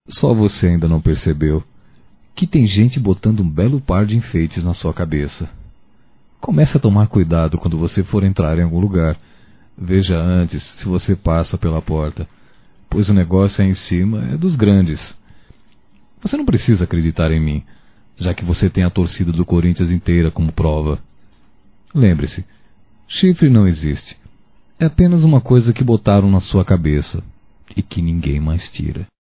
Só você ainda não percebeu que tem gente botando um belo par de enfeites na sua cabeça. Comece a tomar cuidado quando você for entrar em algum lugar. Veja antes se você passa pela porta, pois o negócio aí em cima é dos grandes. Você não precisa acreditar em mim, já que você tem a torcida do Corinthians inteira como prova. Lembre-se, chifre não existe. É apenas uma coisa que botaram na sua cabeça e que ninguém mais tira.